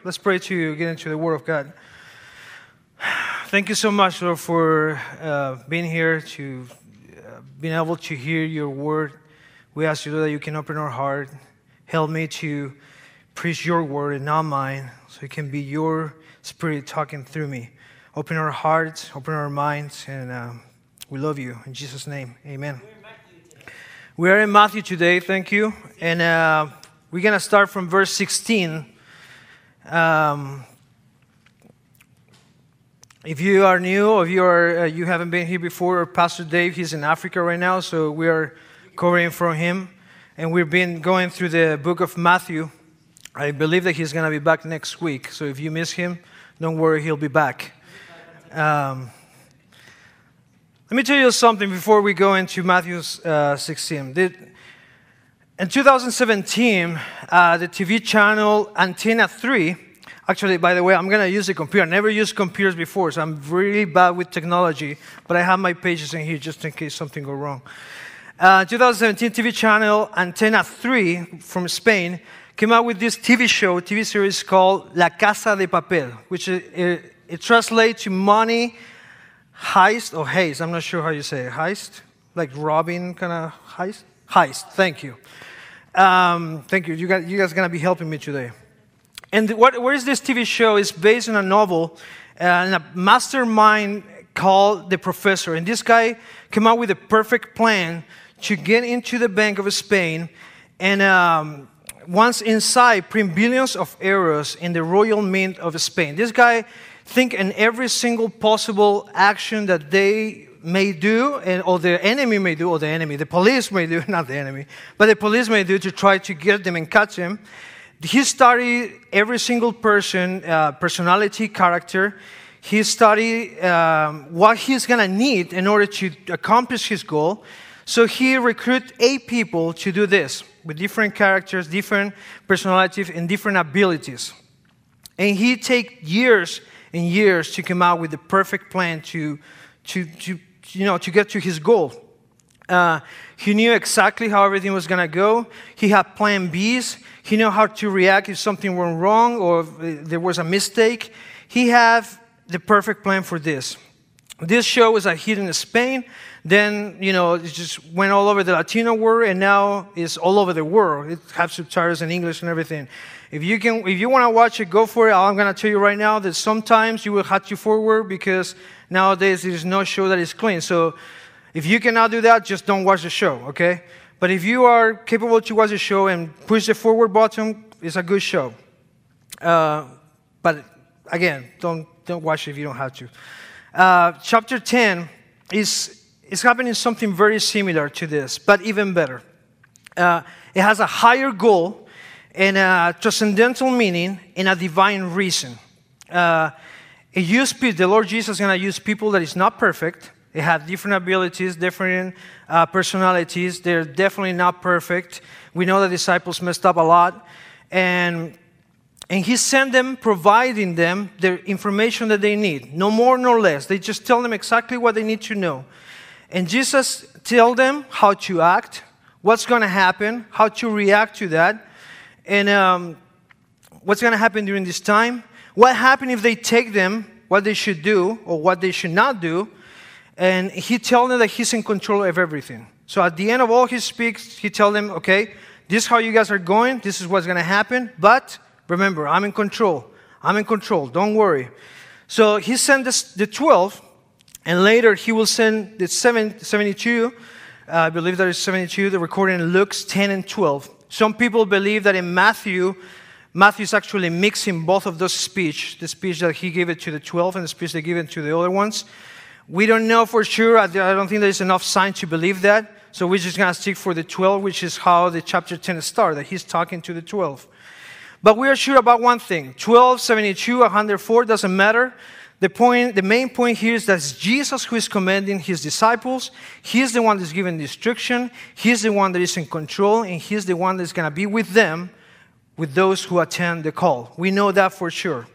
Let's pray to get into the Word of God. Thank you so much, Lord, for being here, to being able to hear your Word. We ask you, Lord, that you can open our heart. Help me to preach your Word and not mine, so it can be your Spirit talking through me. Open our hearts, open our minds, and we love you. In Jesus' name, amen. We are in Matthew today, thank you. And we're going to start from verse 16. If you are new, or if you haven't been here before, or Pastor Dave, he's in Africa right now, so we are covering from him. And we've been going through the book of Matthew. I believe that he's going to be back next week. So if you miss him, don't worry, he'll be back. Let me tell you something before we go into Matthew 16. In 2017, the TV channel Antenna 3, actually, by the way, I'm going to use a computer. I never used computers before, so I'm really bad with technology, but I have my pages in here just in case something goes wrong. 2017 TV channel Antenna 3 from Spain came out with this TV series called La Casa de Papel, which it translates to money heist or haste. I'm not sure how you say it. Heist? Like robbing kind of heist? Heist. Thank you. Thank you. You guys are going to be helping me today. And what is this TV show? It's based on a novel and a mastermind called The Professor. And this guy came out with a perfect plan to get into the Bank of Spain and once inside, print billions of euros in the Royal Mint of Spain. This guy think in every single possible action that they may do, or the enemy may do, the police may do, not the enemy, but the police may do to try to get them and catch them. He studied every single person, personality, character. He studied what he's going to need in order to accomplish his goal. So he recruited 8 people to do this with different characters, different personalities, and different abilities. And he take years and years to come out with the perfect plan to get to his goal. He knew exactly how everything was going to go. He had plan Bs. He knew how to react if something went wrong or if there was a mistake. He had the perfect plan for this. This show was a hit in Spain. Then, it just went all over the Latino world, and now it's all over the world. It has subtitles in English and everything. If you want to watch it, go for it. I'm going to tell you right now that sometimes you will have to forward because nowadays there's no show that is clean. So if you cannot do that, just don't watch the show, okay? But if you are capable to watch the show and push the forward button, it's a good show. But again, don't watch it if you don't have to. Chapter 10 is happening something very similar to this, but even better. It has a higher goal and a transcendental meaning and a divine reason. The Lord Jesus is going to use people that is not perfect. They have different abilities, different personalities. They're definitely not perfect. We know the disciples messed up a lot. And he sent them, providing them the information that they need. No more, no less. They just tell them exactly what they need to know. And Jesus tells them how to act, what's going to happen, how to react to that, and what's going to happen during this time, what happens if they take them, what they should do or what they should not do. And he tells them that he's in control of everything. So at the end of all his speaks, he tells them, okay, this is how you guys are going, this is what's going to happen, but remember, I'm in control. I'm in control. Don't worry. So he sent the 12, and later he will send the 72. I believe there is 72. The recording in Luke 10 and 12. Some people believe that in Matthew is actually mixing both of those speech, the speech that he gave it to the 12 and the speech they gave it to the other ones. We don't know for sure. I don't think there's enough sign to believe that. So we're just going to stick for the 12, which is how the chapter 10 starts, that he's talking to the 12. But we are sure about one thing. 12, 72, 104, doesn't matter. The main point here is that it's Jesus who is commanding his disciples. He's the one that's giving the instruction. He's the one that is in control, and he's the one that's going to be with them, with those who attend the call. We know that for sure.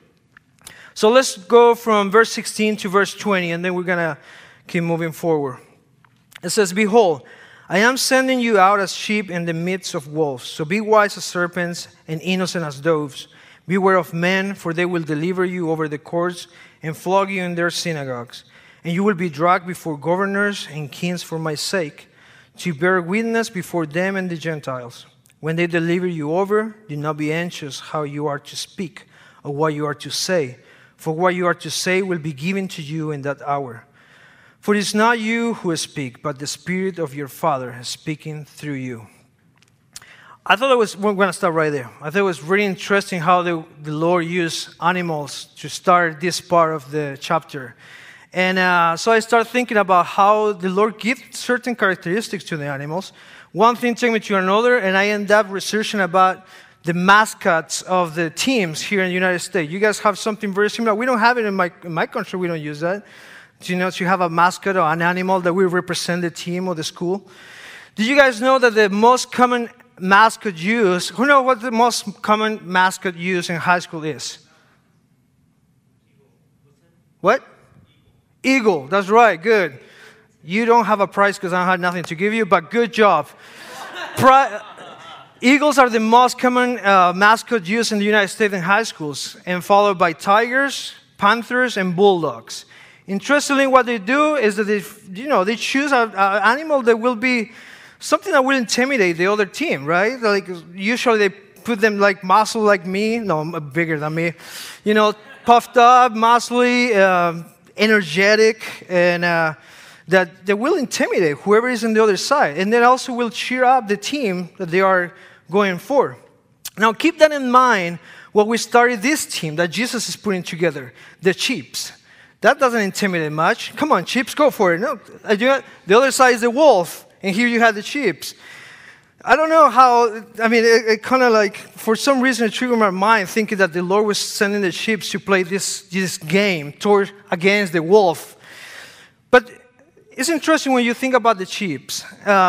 So let's go from verse 16 to verse 20, and then we're going to keep moving forward. It says, "Behold, I am sending you out as sheep in the midst of wolves. So be wise as serpents and innocent as doves. Beware of men, for they will deliver you over the courts and flog you in their synagogues. And you will be dragged before governors and kings for my sake, to bear witness before them and the Gentiles. When they deliver you over, do not be anxious how you are to speak or what you are to say, for what you are to say will be given to you in that hour. For it is not you who speak, but the Spirit of your Father is speaking through you. We're going to stop right there. I thought it was really interesting how the Lord used animals to start this part of the chapter. And so I started thinking about how the Lord gives certain characteristics to the animals. One thing took me to another, and I ended up researching about the mascots of the teams here in the United States. You guys have something very similar. We don't have it in my country. We don't use that. You know, to have a mascot or an animal that will represent the team or the school. Did you guys know that the most common mascot used, who knows what the most common mascot used in high school is? What? Eagle. That's right. Good. You don't have a prize because I had nothing to give you, but good job. Eagles are the most common mascot used in the United States in high schools, and followed by tigers, panthers, and bulldogs. Interestingly, what they do is that they choose an animal that will be something that will intimidate the other team, right? Like usually they put them like muscle like me, no, bigger than me, puffed up, muscly, energetic, and that they will intimidate whoever is on the other side, and then also will cheer up the team that they are going for. Now, keep that in mind when we started this team that Jesus is putting together, the Chiefs. That doesn't intimidate much. Come on, Chiefs, go for it. No, the other side is the wolf, and here you have the Chiefs. I don't know how, it kind of like, for some reason, it triggered my mind thinking that the Lord was sending the Chiefs to play this game against the wolf. But it's interesting when you think about the Chiefs.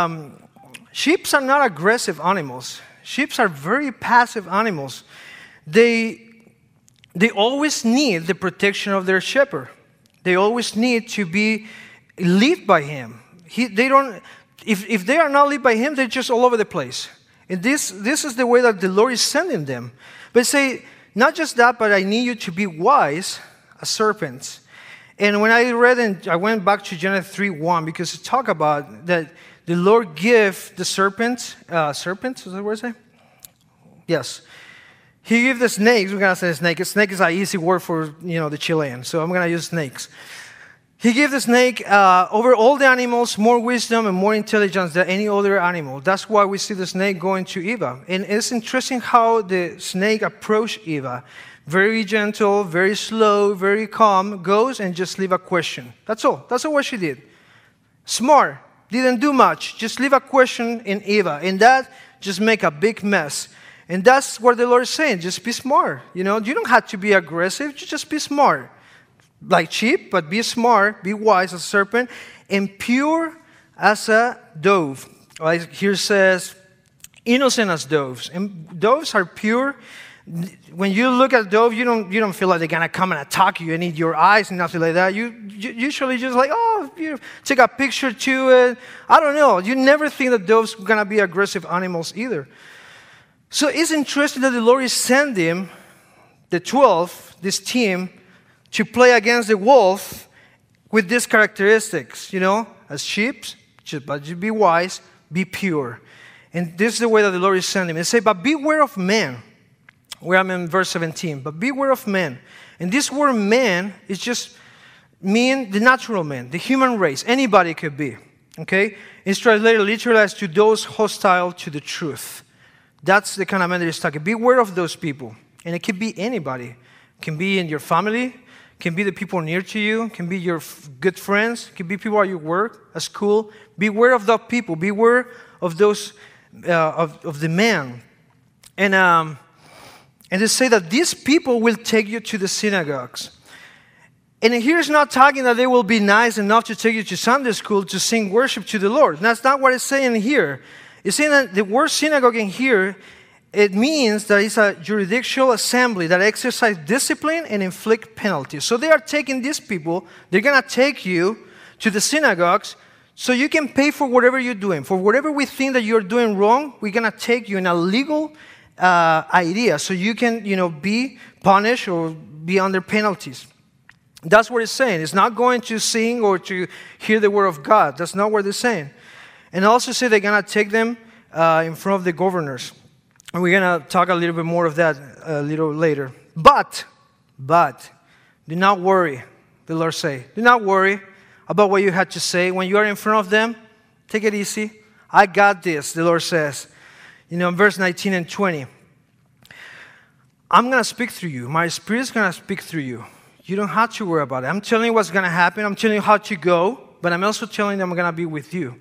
Sheep are not aggressive animals. Sheep are very passive animals. They always need the protection of their shepherd. They always need to be led by him. If they are not led by him, they're just all over the place. And this is the way that the Lord is sending them. But say, not just that, but I need you to be wise as serpents. And when I read, and I went back to Genesis 3:1 because it talk about that the Lord give the serpent, is that what I say? Yes. He gave the snakes, we're going to say snake. A snake is an easy word for, the Chilean, so I'm going to use snakes. He gave the snake over all the animals more wisdom and more intelligence than any other animal. That's why we see the snake going to Eve. And it's interesting how the snake approached Eve. Very gentle, very slow, very calm, goes and just leave a question. That's all. That's all what she did. Smart, didn't do much, just leave a question in Eve. And that just make a big mess. And that's what the Lord is saying. Just be smart. You don't have to be aggressive. Just be smart. Like sheep, but be smart, be wise as a serpent, and pure as a dove. Like here says, innocent as doves. And doves are pure. When you look at a dove, you don't feel like they're going to come and attack you and eat your eyes and nothing like that. You usually just like, you take a picture to it. I don't know. You never think that doves are going to be aggressive animals either. So it's interesting that the Lord is sending the 12, this team, to play against the wolf with these characteristics, as sheep, but you be wise, be pure. And this is the way that the Lord is sending him. It says, but beware of men. Where I'm in verse 17. But beware of men. And this word man is just mean the natural man, the human race. Anybody could be. Okay? It's translated literally as to those hostile to the truth. That's the kind of man that is talking. Beware of those people. And it can be anybody. It can be in your family. It can be the people near to you. It can be your good friends. It can be people at your work, at school. Beware of those people. Beware of those, of the man. And they say that these people will take you to the synagogues. And here it's not talking that they will be nice enough to take you to Sunday school to sing worship to the Lord. That's not what it's saying here. It's saying that the word synagogue in here, it means that it's a jurisdictional assembly that exercise discipline and inflict penalties. So they are taking these people, they're going to take you to the synagogues so you can pay for whatever you're doing. For whatever we think that you're doing wrong, we're going to take you in a legal idea. So you can, be punished or be under penalties. That's what it's saying. It's not going to sing or to hear the word of God. That's not what they're saying. And also say they're going to take them in front of the governors. And we're going to talk a little bit more of that a little later. But, do not worry, the Lord say. Do not worry about what you had to say. When you are in front of them, take it easy. I got this, the Lord says. In verse 19 and 20. I'm going to speak through you. My Spirit is going to speak through you. You don't have to worry about it. I'm telling you what's going to happen. I'm telling you how to go. But I'm also telling them I'm going to be with you.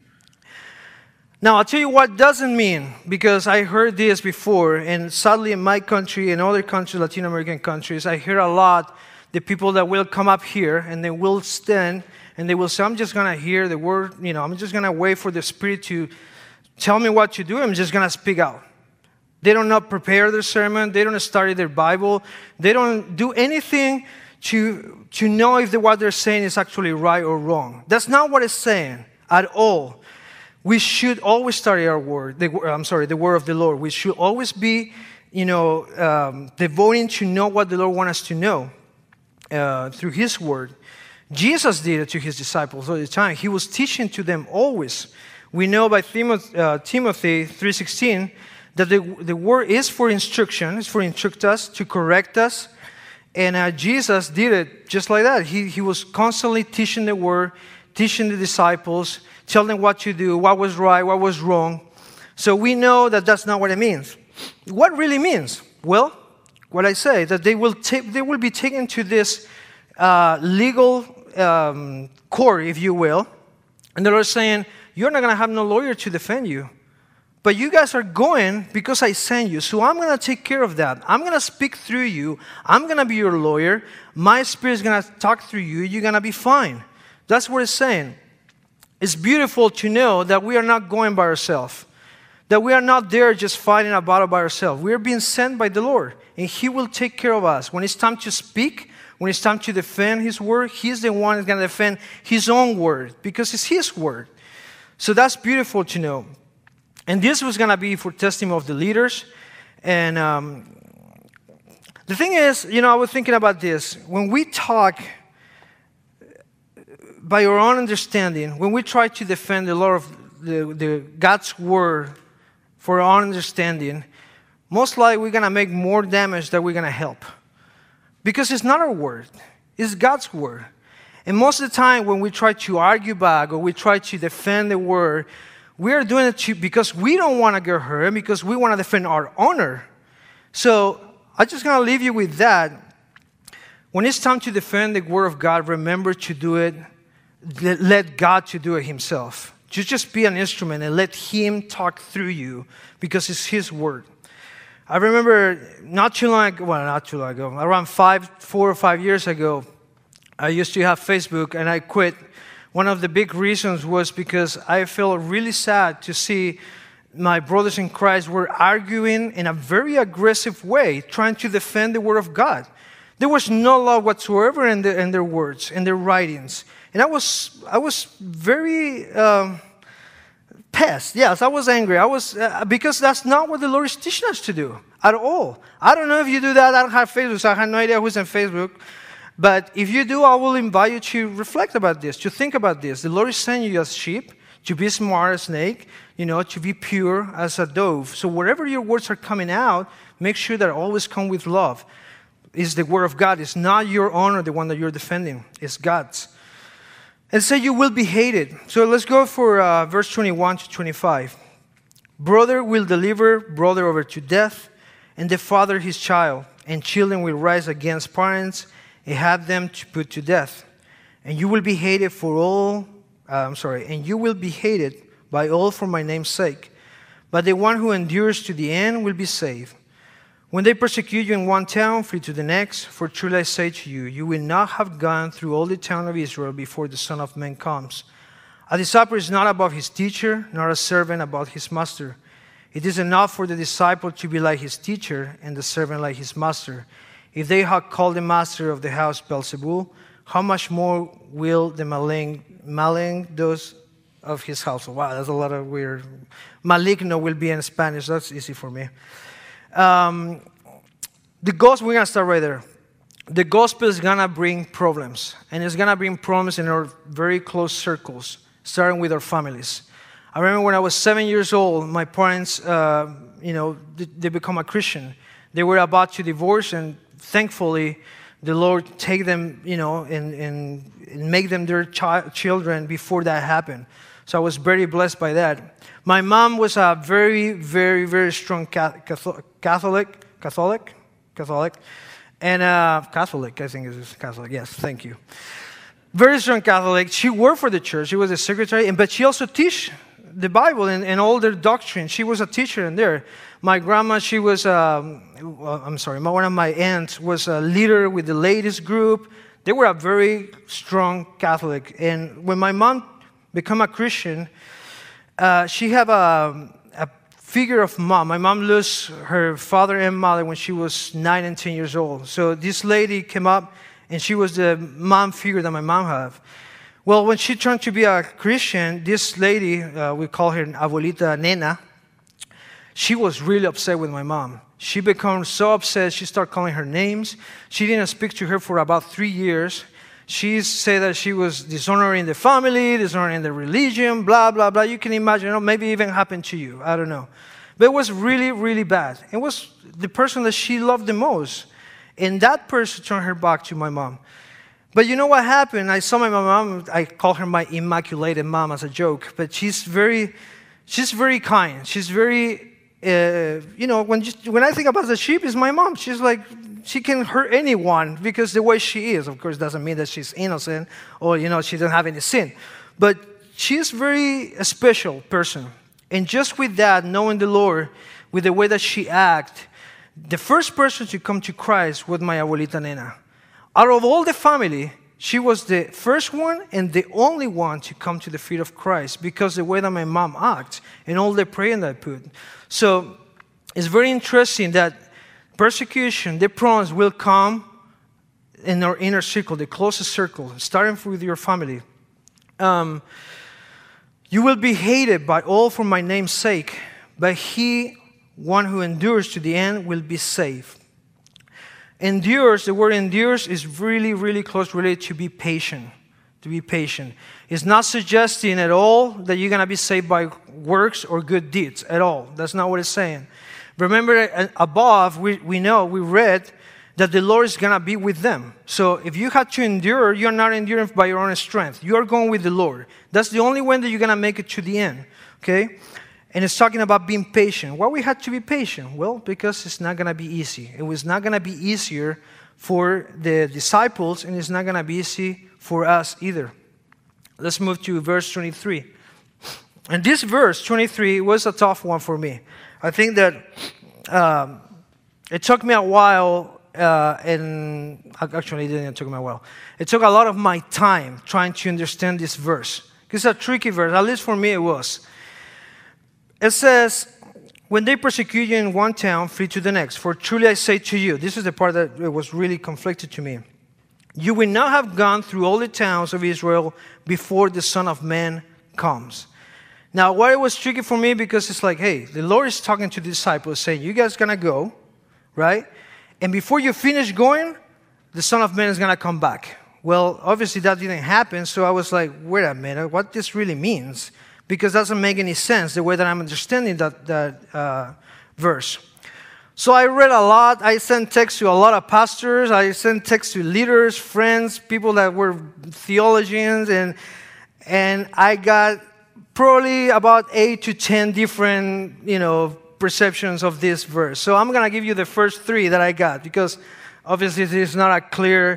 Now, I'll tell you what doesn't mean, because I heard this before, and sadly in my country and other countries, Latin American countries, I hear a lot the people that will come up here and they will stand and they will say, I'm just going to hear the word, I'm just going to wait for the Spirit to tell me what to do. I'm just going to speak out. They don't not prepare their sermon. They don't study their Bible. They don't do anything to know if what they're saying is actually right or wrong. That's not what it's saying at all. We should always study our word, the word of the Lord. We should always be, devoting to know what the Lord wants us to know through His word. Jesus did it to His disciples all the time. He was teaching to them always. We know by Timothy 3:16 that the word is for instruction. It's for instruct us, to correct us. And Jesus did it just like that. He was constantly teaching the word, teaching the disciples, tell them what to do, what was right, what was wrong. So we know that that's not what it means. What really means? Well, what I say, that they will be taken to this legal court, if you will, and the Lord is saying, you're not going to have no lawyer to defend you. But you guys are going because I sent you. So I'm going to take care of that. I'm going to speak through you. I'm going to be your lawyer. My Spirit is going to talk through you. You're going to be fine. That's what it's saying. It's beautiful to know that we are not going by ourselves. That we are not there just fighting a battle by ourselves. We are being sent by the Lord. And He will take care of us. When it's time to speak, when it's time to defend His word, He's the one who's going to defend His own word. Because it's His word. So that's beautiful to know. And this was going to be for testimony of the leaders. And the thing is, I was thinking about this. When we talk by our own understanding, when we try to defend the Lord of the God's word for our own understanding, most likely we're going to make more damage than we're going to help. Because it's not our word. It's God's word. And most of the time when we try to argue back or we try to defend the word, we are doing it because we don't want to get hurt, because we want to defend our honor. So I'm just going to leave you with that. When it's time to defend the word of God, remember to do it. Let God to do it Himself. Just be an instrument and let Him talk through you, because it's His word. I remember not too long ago, around 4 or 5 years ago, I used to have Facebook and I quit. One of the big reasons was because I felt really sad to see my brothers in Christ were arguing in a very aggressive way, trying to defend the word of God. There was no love whatsoever in their words, in their writings. And I was very pissed. Yes, I was angry. Because that's not what the Lord is teaching us to do at all. I don't know if you do that. I don't have Facebook, so I have no idea who's on Facebook. But if you do, I will invite you to reflect about this, to think about this. The Lord is sending you as sheep, to be smart as a snake, to be pure as a dove. So wherever your words are coming out, make sure that always come with love. It's the word of God. It's not your honor, the one that you're defending. It's God's. And say you will be hated. So let's go for verse 21 to 25. Brother will deliver brother over to death, and the father his child, and children will rise against parents and have them to put to death. And you will be hated and you will be hated by all for my name's sake. But the one who endures to the end will be saved. When they persecute you in one town, flee to the next. For truly I say to you, you will not have gone through all the town of Israel before the Son of Man comes. A disciple is not above his teacher, nor a servant above his master. It is enough for the disciple to be like his teacher, and the servant like his master. If they have called the master of the house Beelzebul, how much more will the malign those of his household? Wow, that's a lot of weird. Maligno will be in Spanish. That's easy for me. The gospel, we're going to start right there. The gospel is going to bring problems, and it's going to bring problems in our very close circles, starting with our families. I remember when I was 7 years old, my parents, they become a Christian. They were about to divorce, and thankfully, the Lord take them, and make them their children before that happened. So I was very blessed by that. My mom was a very, very, very strong Catholic, and Catholic, I think it is Catholic. Yes, thank you. Very strong Catholic. She worked for the church. She was a secretary, but she also teach the Bible and all their doctrine. She was a teacher in there. My grandma, she was, one of my aunts was a leader with the ladies group. They were a very strong Catholic. And when my mom became a Christian, she had a figure of mom. My mom lost her father and mother when she was 9 and 10 years old. So this lady came up, and she was the mom figure that my mom had. Well, when she turned to be a Christian, this lady, we call her Abuelita Nena, she was really upset with my mom. She became so upset, she started calling her names. She didn't speak to her for about 3 years. She said that she was dishonoring the family, dishonoring the religion, blah, blah, blah. You can imagine, maybe even happened to you. I don't know. But it was really, really bad. It was the person that she loved the most. And that person turned her back to my mom. But you know what happened? I saw my mom, I call her my immaculated mom as a joke, but she's very kind. She's very, when I think about the sheep, it's my mom. She's like, she can hurt anyone because the way she is. Of course, doesn't mean that she's innocent or, she doesn't have any sin. But she's very a special person. And just with that, knowing the Lord, with the way that she acted, the first person to come to Christ was my abuelita Nena. Out of all the family, she was the first one and the only one to come to the feet of Christ because the way that my mom acts and all the praying that I put. So it's very interesting that persecution, the problems will come in our inner circle, the closest circle, starting with your family. You will be hated by all for my name's sake, but one who endures to the end will be saved. Endures, the word endures is really, really close related to be patient. To be patient. It's not suggesting at all that you're going to be saved by works or good deeds at all. That's not what it's saying. Remember, above, we read that the Lord is going to be with them. So if you had to endure, you're not enduring by your own strength. You are going with the Lord. That's the only way that you're going to make it to the end. Okay? And it's talking about being patient. Why we had to be patient? Well, because it's not going to be easy. It was not going to be easier for the disciples, and it's not going to be easy for us either. Let's move to verse 23. And this verse, 23, was a tough one for me. I think that it took me a while, and actually it didn't take me a while. It took a lot of my time trying to understand this verse. It's a tricky verse, at least for me it was. It says, when they persecute you in one town, flee to the next. For truly I say to you, this is the part that was really conflicted to me. You will not have gone through all the towns of Israel before the Son of Man comes. Now, why it was tricky for me, because it's like, hey, the Lord is talking to the disciples, saying, you guys going to go, right? And before you finish going, the Son of Man is going to come back. Well, obviously that didn't happen, so I was like, wait a minute, what this really means? Because it doesn't make any sense, the way that I'm understanding that verse. So I read a lot. I sent texts to a lot of pastors. I sent texts to leaders, friends, people that were theologians, and I got probably about 8 to 10 different, perceptions of this verse. So I'm going to give you the first 3 that I got, because obviously this is not a clear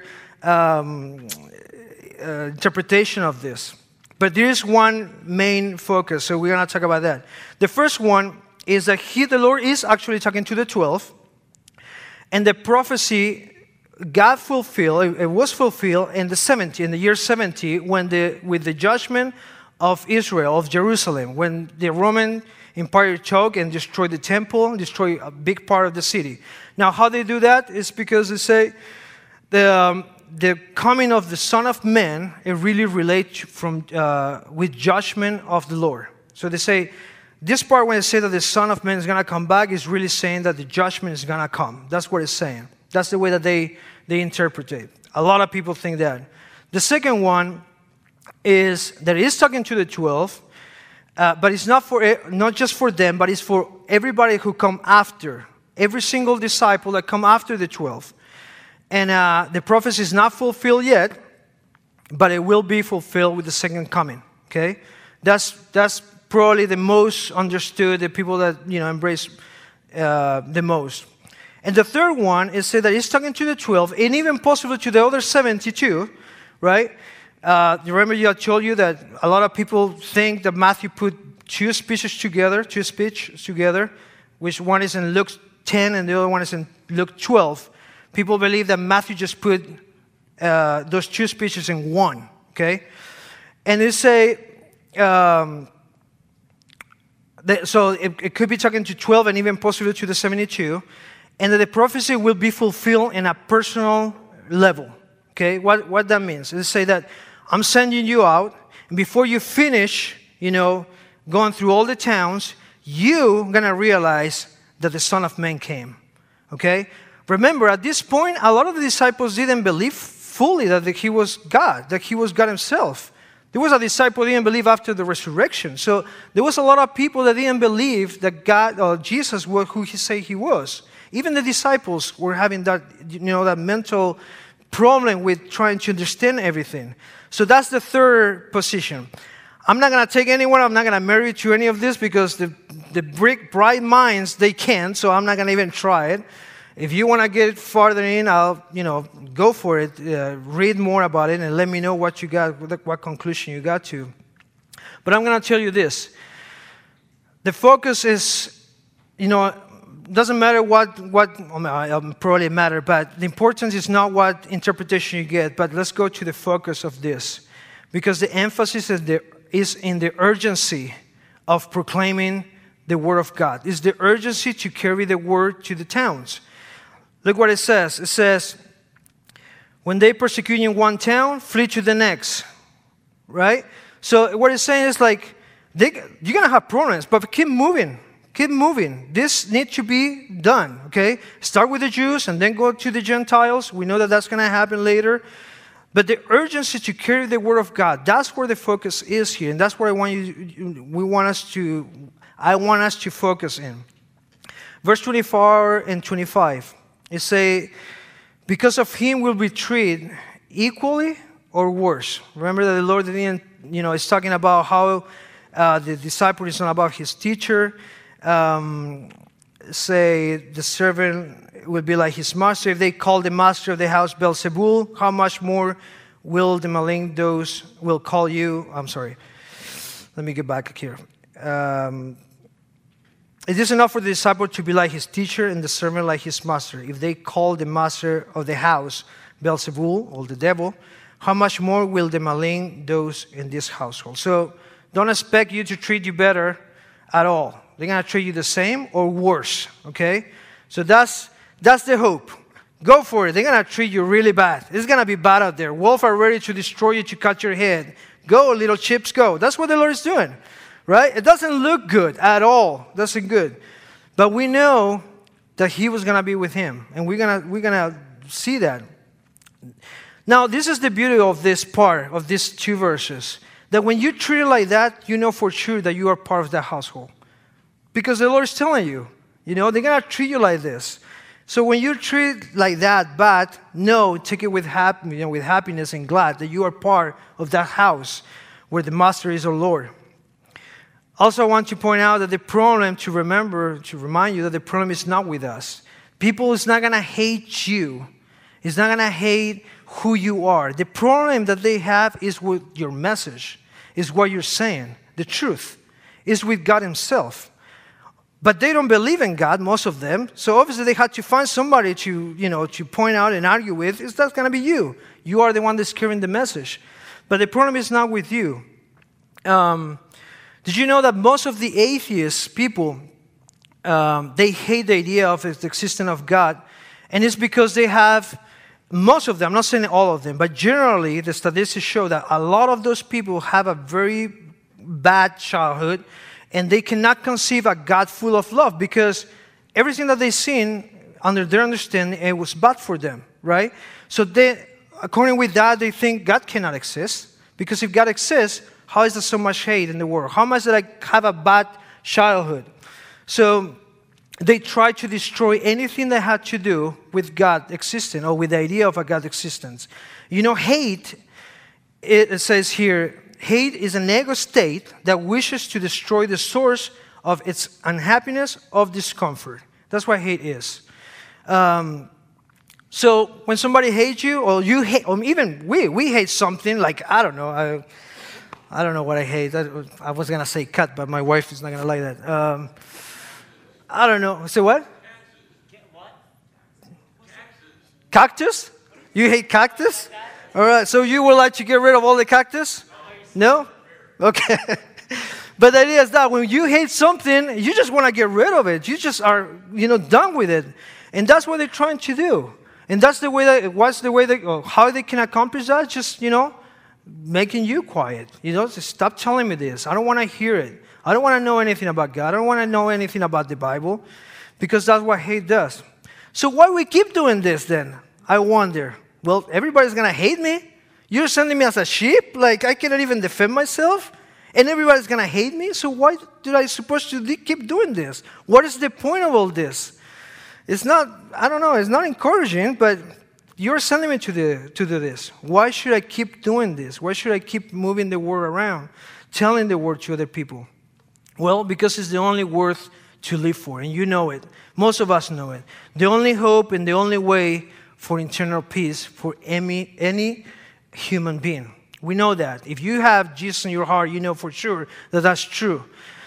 interpretation of this. But there is one main focus, so we're going to talk about that. The first one is that the Lord is actually talking to the 12, and the prophecy God fulfilled, it was fulfilled in the year 70, with the judgment of Israel, of Jerusalem, when the Roman Empire took and destroyed the temple, destroyed a big part of the city. Now, how they do that is because they say the coming of the Son of Man, it really relates with judgment of the Lord. So they say this part when it says that the Son of Man is going to come back is really saying that the judgment is going to come. That's what it's saying. That's the way that they interpret it. A lot of people think that. The second one is that he's talking to the 12, but it's not just for them, but it's for everybody who come after. Every single disciple that come after the 12. And the prophecy is not fulfilled yet, but it will be fulfilled with the second coming. Okay? That's probably the most understood, the people that embrace the most. And the third one is said that he's talking to the 12, and even possibly to the other 72, right? Remember I told you that a lot of people think that Matthew put two speeches together, which one is in Luke 10 and the other one is in Luke 12. People believe that Matthew just put those two speeches in one, okay? And they say, so it could be talking to 12 and even possibly to the 72, and that the prophecy will be fulfilled in a personal level, okay? What that means is say that I'm sending you out, and before you finish, going through all the towns, you're going to realize that the Son of Man came, okay? Remember, at this point, a lot of the disciples didn't believe fully that he was God, that he was God himself. There was a disciple who didn't believe after the resurrection. So there was a lot of people that didn't believe that God or Jesus was who he said he was. Even the disciples were having that, that mental problem with trying to understand everything. So that's the third position. I'm not going to take anyone. I'm not going to marry to any of this because the bright minds, they can't. So I'm not going to even try it. If you want to get farther in, I'll, go for it. Read more about it and let me know what you got, what conclusion you got to. But I'm going to tell you this. The focus is, doesn't matter probably matter, but the importance is not what interpretation you get, but let's go to the focus of this. Because the emphasis is in the urgency of proclaiming the word of God. It's the urgency to carry the word to the towns. Look what it says. It says, when they persecute you in one town, flee to the next. Right? So what it's saying is like, you're going to have problems, but keep moving. Keep moving. This needs to be done. Okay? Start with the Jews and then go to the Gentiles. We know that that's going to happen later. But the urgency to carry the word of God, that's where the focus is here. And that's where I want us to focus in. Verse 24 and 25. It say, because of him will be treated equally or worse. Remember that the Lord didn't, is talking about how the disciple is not about his teacher. Say the servant will be like his master. If they call the master of the house Beelzebul, how much more will the malign those will call you? I'm sorry. Let me get back here. It is enough for the disciple to be like his teacher and the servant like his master. If they call the master of the house Beelzebul, or the devil, how much more will the malign those in this household? So don't expect you to treat you better at all. They're going to treat you the same or worse, okay? So that's the hope. Go for it. They're going to treat you really bad. It's going to be bad out there. Wolves are ready to destroy you, to cut your head. Go, little chips, go. That's what the Lord is doing. Right? It doesn't look good at all. Doesn't good. But we know that he was going to be with him. And we're gonna see that. Now, this is the beauty of this part, of these two verses. That when you treat it like that, you know for sure that you are part of that household. Because the Lord is telling you, they're going to treat you like this. So when you treat it like that bad, take it with happiness and glad that you are part of that house where the master is our Lord. Also, I want to point out that the problem, to remind you that the problem is not with us. People is not going to hate you. It's not going to hate who you are. The problem that they have is with your message, is what you're saying. The truth is with God himself. But they don't believe in God, most of them. So obviously they had to find somebody to point out and argue with. It's not going to be you. You are the one that's carrying the message. But the problem is not with you. Did you know that most of the atheist people, they hate the idea of the existence of God? And it's because they have, most of them, I'm not saying all of them, but generally the statistics show that a lot of those people have a very bad childhood and they cannot conceive a God full of love because everything that they've seen, under their understanding, it was bad for them, right? So they, according with that, they think God cannot exist, because if God exists, how is there so much hate in the world? How much did I have a bad childhood? So they tried to destroy anything that had to do with God existing or with the idea of a God existence. You know, hate, it says here, hate is an ego state that wishes to destroy the source of its unhappiness, of discomfort. That's what hate is. So when somebody hates you, or you hate, or even we hate something, like, I don't know, I don't know what I hate. I was going to say cat, but my wife is not going to like that. I don't know. Say what? Cactus? You hate cactus? All right, so you would like to get rid of all the cactus? No? Okay. But the idea is that when you hate something, you just want to get rid of it. You just are, done with it. And that's what they're trying to do. And that's the way how they can accomplish that? Just, making you quiet. Just stop telling me this. I don't want to hear it. I don't want to know anything about God. I don't want to know anything about the Bible, because that's what hate does. So why we keep doing this then? I wonder. Well, everybody's going to hate me. You're sending me as a sheep? Like, I cannot even defend myself? And everybody's going to hate me? So why did I supposed to keep doing this? What is the point of all this? It's not, I don't know, it's not encouraging, but you're sending me to do this. Why should I keep doing this? Why should I keep moving the word around, telling the word to other people? Well, because it's the only worth to live for, and you know it. Most of us know it. The only hope and the only way for eternal peace for any human being. We know that. If you have Jesus in your heart, you know for sure that that's true.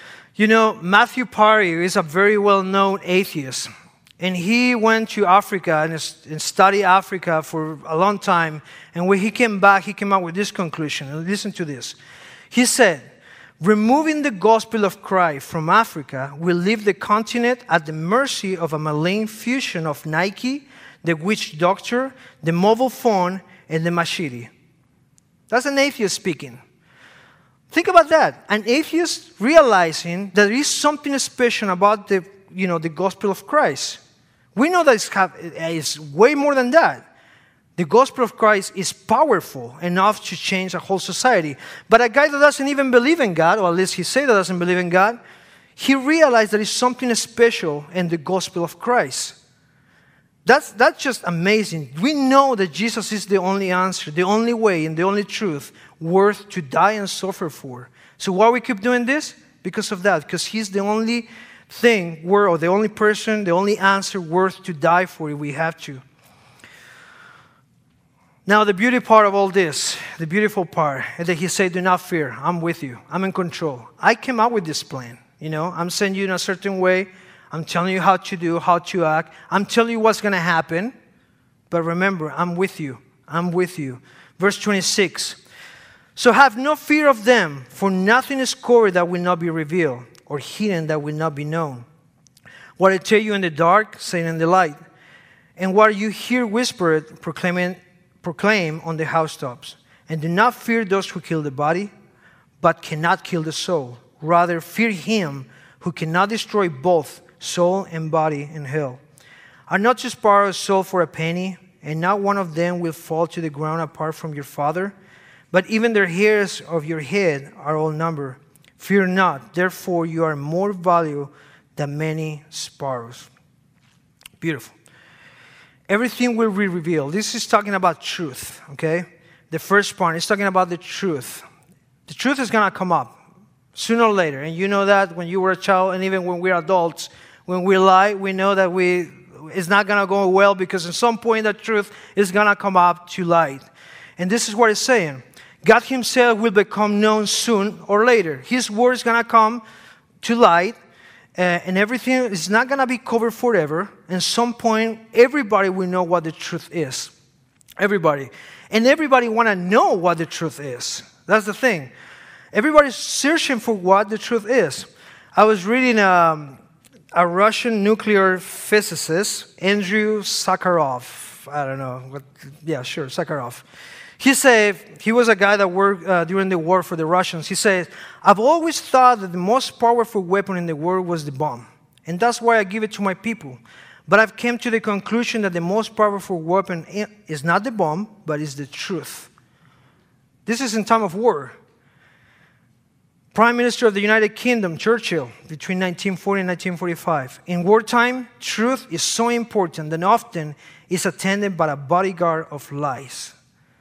Matthew Perry is a very well-known atheist. And he went to Africa and studied Africa for a long time. And when he came back, he came out with this conclusion. And listen to this. He said, removing the gospel of Christ from Africa will leave the continent at the mercy of a malign fusion of Nike, the witch doctor, the mobile phone, and the machete. That's an atheist speaking. Think about that. An atheist realizing that there is something special about the gospel of Christ. We know that it's way more than that. The gospel of Christ is powerful enough to change a whole society. But a guy that doesn't even believe in God, or at least he says that doesn't believe in God, he realized there is something special in the gospel of Christ. That's just amazing. We know that Jesus is the only answer, the only way, and the only truth worth to die and suffer for. So why we keep doing this? Because of that. Because he's the only thing, or the only person, the only answer worth to die for if we have to. Now, the beauty part of all this, the beautiful part, is that he said, do not fear, I'm with you, I'm in control. I came up with this plan, I'm sending you in a certain way, I'm telling you how to do, how to act, I'm telling you what's going to happen, but remember, I'm with you, I'm with you. Verse 26, so have no fear of them, for nothing is covered that will not be revealed, or hidden that will not be known. What I tell you in the dark, say it in the light. And what you hear whispered, proclaim on the housetops. And do not fear those who kill the body, but cannot kill the soul. Rather, fear him who cannot destroy both soul and body in hell. Are not two sparrows sold for a penny, and not one of them will fall to the ground apart from your Father? But even the hairs of your head are all numbered. Fear not, therefore you are more valuable than many sparrows. Beautiful. Everything will be revealed. This is talking about truth, okay? The first part is talking about the truth. The truth is going to come up sooner or later. And you know that when you were a child, and even when we're adults, when we lie, we know that it's not going to go well, because at some point the truth is going to come up to light. And this is what it's saying. God himself will become known soon or later. His word is going to come to light, and everything is not going to be covered forever. At some point, everybody will know what the truth is. Everybody. And everybody want to know what the truth is. That's the thing. Everybody's searching for what the truth is. I was reading a Russian nuclear physicist, Andrew Sakharov. I don't know. Sakharov. He said, he was a guy that worked during the war for the Russians. He said, I've always thought that the most powerful weapon in the world was the bomb. And that's why I give it to my people. But I've come to the conclusion that the most powerful weapon is not the bomb, but is the truth. This is in time of war. Prime Minister of the United Kingdom, Churchill, between 1940 and 1945. In wartime, truth is so important that often is attended by a bodyguard of lies.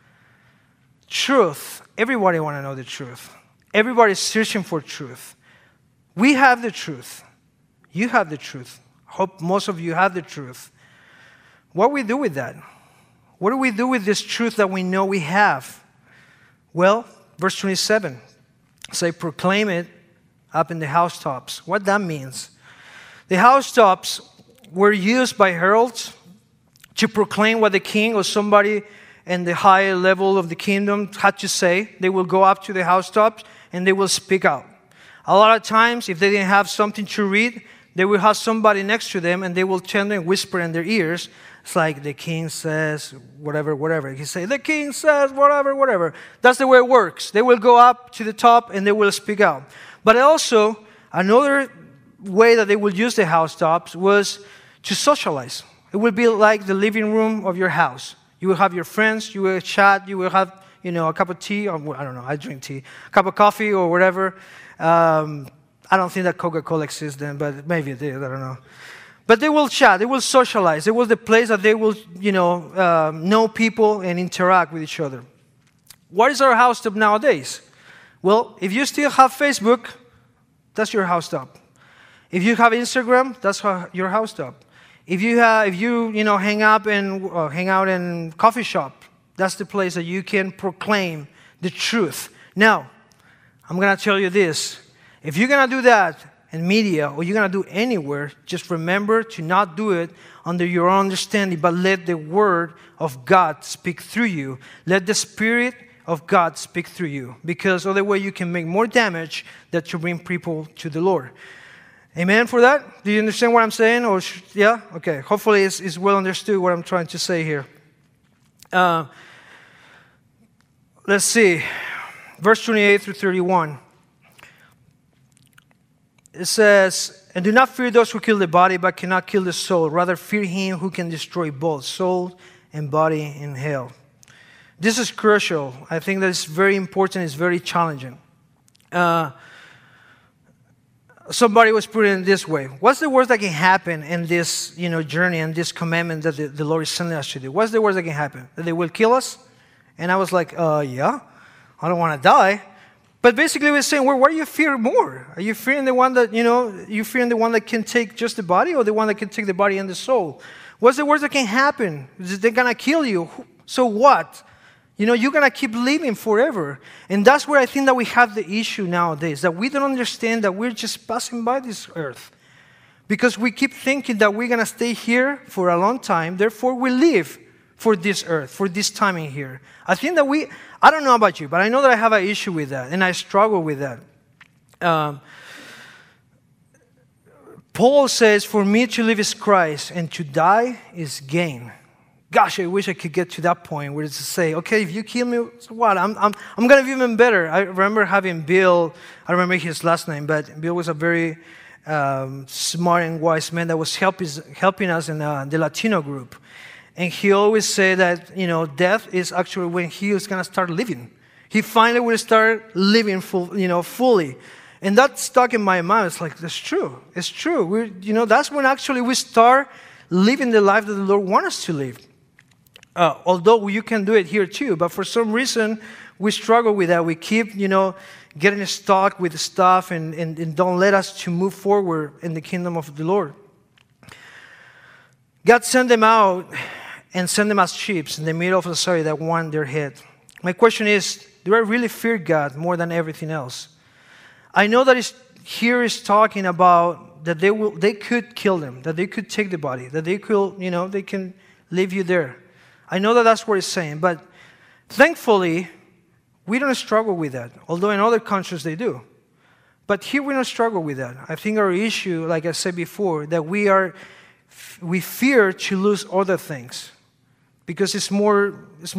Truth. Everybody wants to know the truth. Everybody's searching for truth. We have the truth. You have the truth. I hope most of you have the truth. What do we do with that? What do we do with this truth that we know we have? Well, verse 27. Say, proclaim it up in the housetops. What that means. The housetops were used by heralds to proclaim what the king or somebody in the higher level of the kingdom had to say. They will go up to the housetops and they will speak out. A lot of times, if they didn't have something to read, they will have somebody next to them and they will tell them and whisper in their ears. It's like the king says, whatever, whatever. He say, the king says, whatever, whatever. That's the way it works. They will go up to the top and they will speak out. But also, another way that they would use the housetops was to socialize. It would be like the living room of your house. You will have your friends, you will chat, you will have, a cup of tea, or I don't know, I drink tea, a cup of coffee or whatever. I don't think that Coca-Cola exists then, but maybe it did, I don't know. But they will chat, they will socialize. It was the place that they will, know people and interact with each other. What is our housetop nowadays? Well, if you still have Facebook, that's your housetop. If you have Instagram, that's your housetop. If you hang out in coffee shop, that's the place that you can proclaim the truth. Now, I'm going to tell you this. If you're going to do that in media or you're going to do anywhere, just remember to not do it under your own understanding, but let the word of God speak through you. Let the Spirit of God speak through you, because otherwise you can make more damage than to bring people to the Lord. Amen for that? Do you understand what I'm saying? Yeah? Okay. Hopefully it's well understood what I'm trying to say here. Let's see. Verse 28 through 31. It says, and do not fear those who kill the body, but cannot kill the soul. Rather fear him who can destroy both soul and body in hell. This is crucial. I think that it's very important. It's very challenging. Somebody was putting it this way. What's the worst that can happen in this journey and this commandment that the Lord is sending us to do? What's the worst that can happen? That they will kill us? And I was like, yeah. I don't want to die. But basically we're saying, well, what do you fear more? Are you fearing the one that, you fearing the one that can take just the body, or the one that can take the body and the soul? What's the worst that can happen? They're going to kill you. So what? You're going to keep living forever. And that's where I think that we have the issue nowadays, that we don't understand that we're just passing by this earth. Because we keep thinking that we're going to stay here for a long time, therefore we live for this earth, for this timing here. I think that I don't know about you, but I know that I have an issue with that, and I struggle with that. Paul says, for me to live is Christ, and to die is gain. Gosh, I wish I could get to that point where it's to say, okay, if you kill me, so what? I'm going to be even better. I remember having Bill, I remember his last name, but Bill was a very smart and wise man that was helping us in the Latino group. And he always said that, death is actually when he is going to start living. He finally will start living fully. And that stuck in my mind. It's like, that's true. It's true. That's when actually we start living the life that the Lord wants us to live. Although you can do it here too, but for some reason we struggle with that. We keep, getting stuck with stuff and don't let us to move forward in the kingdom of the Lord. God sent them out and sent them as sheep in the middle of the society that want their head. My question is, do I really fear God more than everything else? I know that here is talking about that they could kill them, that they could take the body, that they could, they can leave you there. I know that that's what it's saying, but thankfully, we don't struggle with that, although in other countries they do. But here we don't struggle with that. I think our issue, like I said before, that we fear to lose other things. because it's more,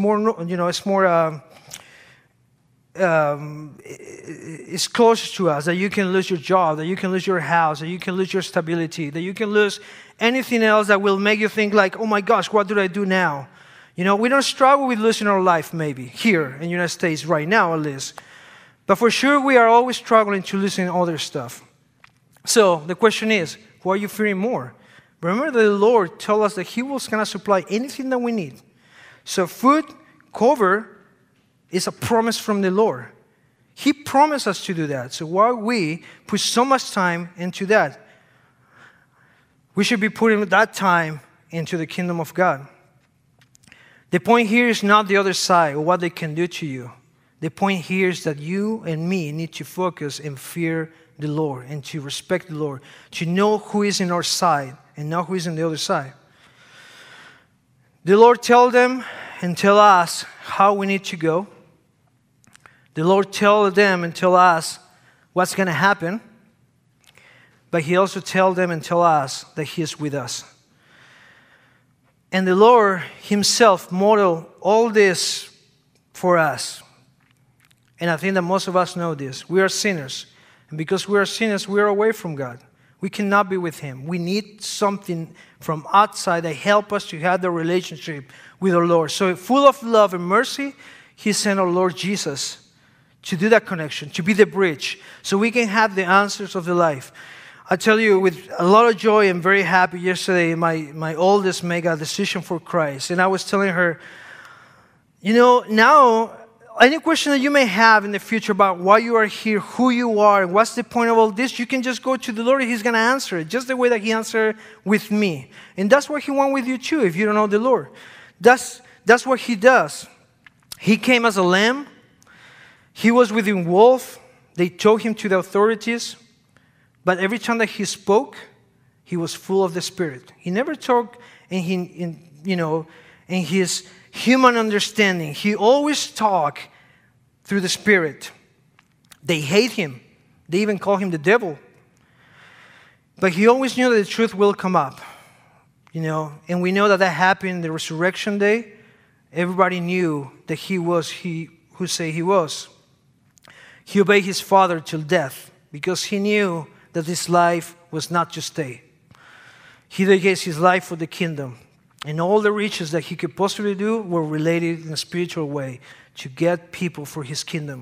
it's close to us, that you can lose your job, that you can lose your house, that you can lose your stability, that you can lose anything else that will make you think like, oh my gosh, what do I do now? We don't struggle with losing our life maybe, here in the United States right now at least. But for sure, we are always struggling to losing other stuff. So the question is, who are you fearing more? Remember that the Lord told us that He was going to supply anything that we need. So food, cover, is a promise from the Lord. He promised us to do that. So why we put so much time into that? We should be putting that time into the kingdom of God. The point here is not the other side or what they can do to you. The point here is that you and me need to focus and fear the Lord and to respect the Lord, to know who is in our side and not who is on the other side. The Lord tell them and tell us how we need to go. The Lord tell them and tell us what's going to happen. But He also tell them and tell us that He is with us. And the Lord Himself modeled all this for us. And I think that most of us know this. We are sinners. And because we are sinners, we are away from God. We cannot be with Him. We need something from outside that help us to have the relationship with our Lord. So full of love and mercy, He sent our Lord Jesus to do that connection, to be the bridge, so we can have the answers of the life. I tell you, with a lot of joy, I'm very happy. Yesterday, my oldest made a decision for Christ. And I was telling her, now, any question that you may have in the future about why you are here, who you are, and what's the point of all this, you can just go to the Lord and He's going to answer it, just the way that He answered with me. And that's what He wants with you too, if you don't know the Lord. That's what He does. He came as a lamb. He was with a wolf. They took Him to the authorities. But every time that He spoke, He was full of the Spirit. He never talked in His human understanding. He always talked through the Spirit. They hate Him. They even call Him the devil. But He always knew that the truth will come up. And we know that happened the resurrection day. Everybody knew that He was who say He was. He obeyed His Father till death because He knew that His life was not to stay. He dedicated His life for the kingdom. And all the riches that He could possibly do were related in a spiritual way to get people for His kingdom.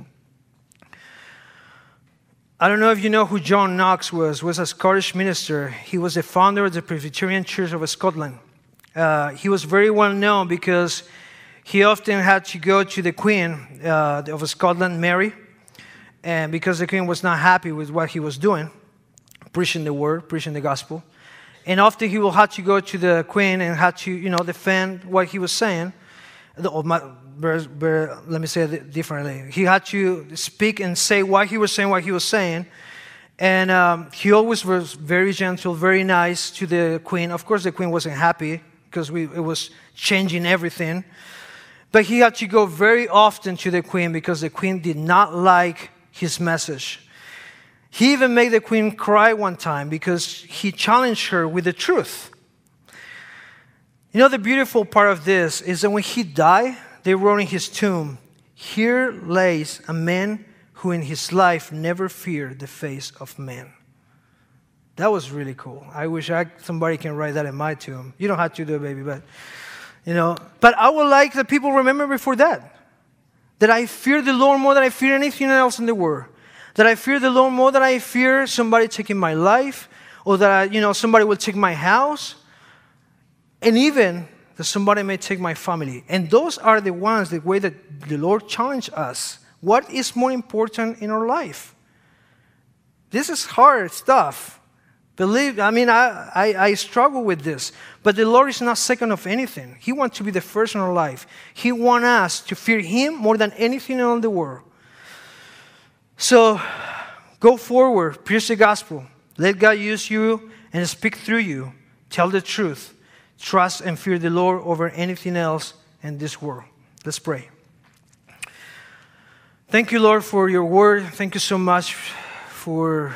I don't know if you know who John Knox was a Scottish minister. He was the founder of the Presbyterian Church of Scotland. He was very well known because he often had to go to the Queen of Scotland, Mary, and because the Queen was not happy with what he was doing, preaching the word, preaching the gospel. And often he will have to go to the Queen and have to, defend what he was saying. Let me say it differently. He had to speak and say why he was saying. And he always was very gentle, very nice to the Queen. Of course, the Queen wasn't happy because it was changing everything. But he had to go very often to the Queen because the Queen did not like his message. He even made the Queen cry one time because he challenged her with the truth. The beautiful part of this is that when he died, they wrote in his tomb, "Here lays a man who in his life never feared the face of man." That was really cool. I wish somebody can write that in my tomb. You don't have to do it, baby, but, But I would like that people remember before that I fear the Lord more than I fear anything else in the world. That I fear the Lord more than I fear somebody taking my life, or that somebody will take my house, and even that somebody may take my family. And those are the ones, the way that the Lord challenged us. What is more important in our life? This is hard stuff. I struggle with this. But the Lord is not second of anything. He wants to be the first in our life. He wants us to fear Him more than anything in the world. So, go forward, preach the gospel. Let God use you and speak through you. Tell the truth. Trust and fear the Lord over anything else in this world. Let's pray. Thank you, Lord, for your word. Thank you so much for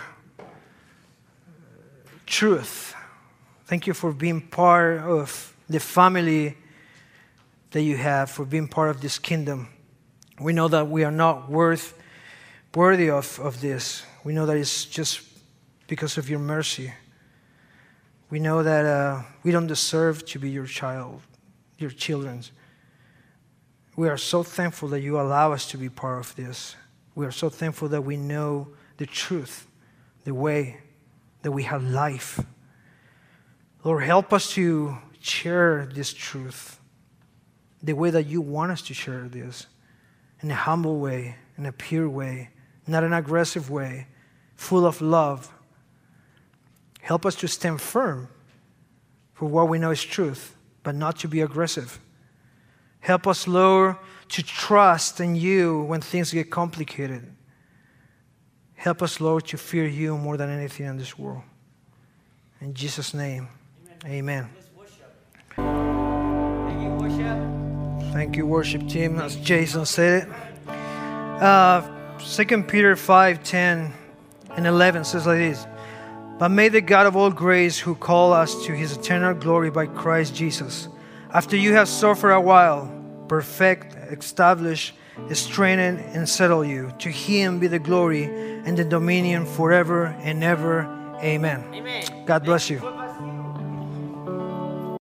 truth. Thank you for being part of the family that you have for being part of this kingdom. We know that we are not worthy of this. We know that it's just because of your mercy. We know that we don't deserve to be your children. We are so thankful that you allow us to be part of this. We are so thankful that we know the truth, the way that we have life. Lord, help us to share this truth the way that you want us to share this, in a humble way, in a pure way, not an aggressive way, full of love. Help us to stand firm for what we know is truth, but not to be aggressive. Help us, Lord, to trust in you when things get complicated. Help us, Lord, to fear you more than anything in this world. In Jesus' name, amen. Thank you, worship team, as Jason said it. 2 Peter 5, 10 and 11 says like this. But may the God of all grace, who called us to his eternal glory by Christ Jesus, after you have suffered a while, perfect, establish, strengthen, and settle you. To him be the glory and the dominion forever and ever. Amen. Amen. God bless you.